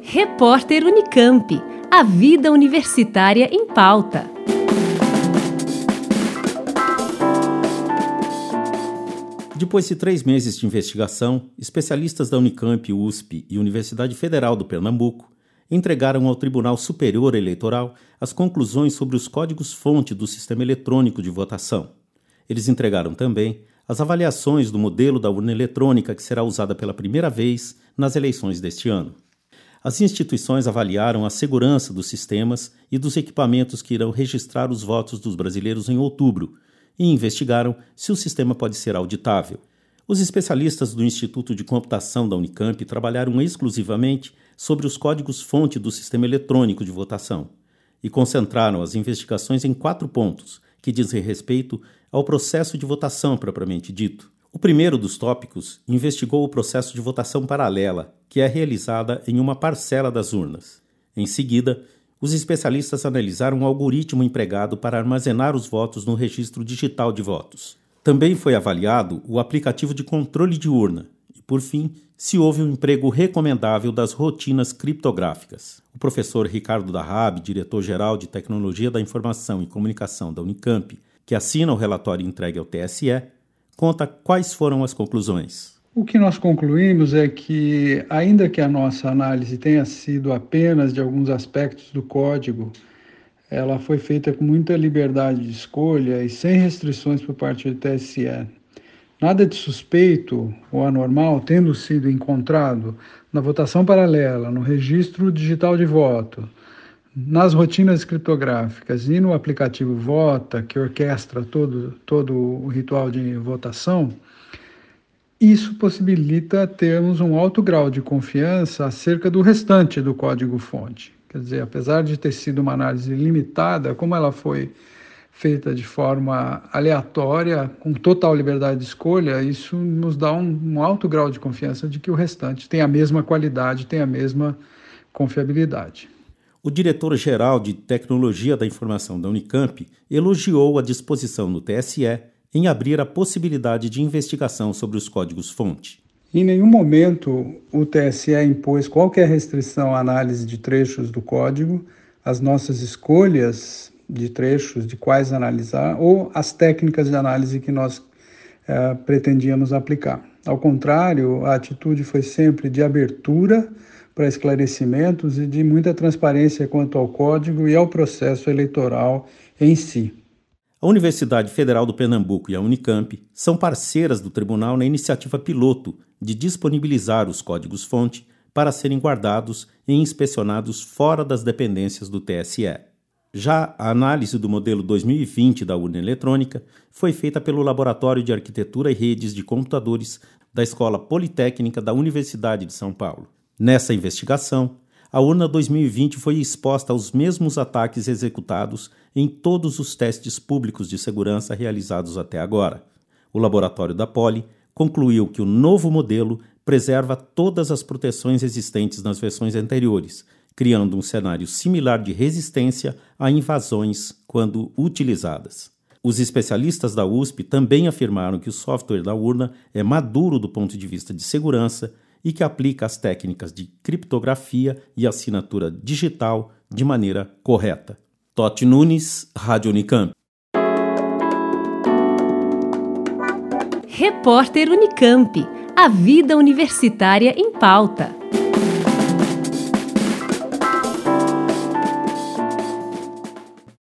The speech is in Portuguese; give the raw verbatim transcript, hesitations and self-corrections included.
Repórter Unicamp. A vida universitária em pauta. Depois de três meses de investigação, especialistas da Unicamp, U S P e Universidade Federal do Pernambuco entregaram ao Tribunal Superior Eleitoral as conclusões sobre os códigos-fonte do sistema eletrônico de votação. Eles entregaram também as avaliações do modelo da urna eletrônica que será usada pela primeira vez nas eleições deste ano. As instituições avaliaram a segurança dos sistemas e dos equipamentos que irão registrar os votos dos brasileiros em outubro e investigaram se o sistema pode ser auditável. Os especialistas do Instituto de Computação da Unicamp trabalharam exclusivamente sobre os códigos-fonte do sistema eletrônico de votação e concentraram as investigações em quatro pontos que dizem respeito ao processo de votação propriamente dito. O primeiro dos tópicos investigou o processo de votação paralela, que é realizada em uma parcela das urnas. Em seguida, os especialistas analisaram o algoritmo empregado para armazenar os votos no registro digital de votos. Também foi avaliado o aplicativo de controle de urna e, por fim, se houve um emprego recomendável das rotinas criptográficas. O professor Ricardo Darrab, diretor-geral de Tecnologia da Informação e Comunicação da Unicamp, que assina o relatório entregue ao T S E, conta quais foram as conclusões. O que nós concluímos é que, ainda que a nossa análise tenha sido apenas de alguns aspectos do código, ela foi feita com muita liberdade de escolha e sem restrições por parte do T S E. Nada de suspeito ou anormal tendo sido encontrado na votação paralela, no registro digital de voto, nas rotinas criptográficas e no aplicativo Vota, que orquestra todo, todo o ritual de votação. Isso possibilita termos um alto grau de confiança acerca do restante do código-fonte. Quer dizer, apesar de ter sido uma análise limitada, como ela foi feita de forma aleatória, com total liberdade de escolha, isso nos dá um, um alto grau de confiança de que o restante tem a mesma qualidade, tem a mesma confiabilidade. O diretor-geral de Tecnologia da Informação da Unicamp elogiou a disposição do T S E em abrir a possibilidade de investigação sobre os códigos-fonte. Em nenhum momento o T S E impôs qualquer restrição à análise de trechos do código, as nossas escolhas de trechos, de quais analisar, ou as técnicas de análise que nós eh, pretendíamos aplicar. Ao contrário, a atitude foi sempre de abertura para esclarecimentos e de muita transparência quanto ao código e ao processo eleitoral em si. A Universidade Federal do Pernambuco e a Unicamp são parceiras do tribunal na iniciativa piloto de disponibilizar os códigos-fonte para serem guardados e inspecionados fora das dependências do T S E. Já a análise do modelo dois mil e vinte da urna eletrônica foi feita pelo Laboratório de Arquitetura e Redes de Computadores da Escola Politécnica da Universidade de São Paulo. Nessa investigação, a urna dois mil e vinte foi exposta aos mesmos ataques executados em todos os testes públicos de segurança realizados até agora. O laboratório da Poli concluiu que o novo modelo preserva todas as proteções existentes nas versões anteriores, criando um cenário similar de resistência a invasões quando utilizadas. Os especialistas da U S P também afirmaram que o software da urna é maduro do ponto de vista de segurança e que aplica as técnicas de criptografia e assinatura digital de maneira correta. Totti Nunes, Rádio Unicamp. Repórter Unicamp. A vida universitária em pauta.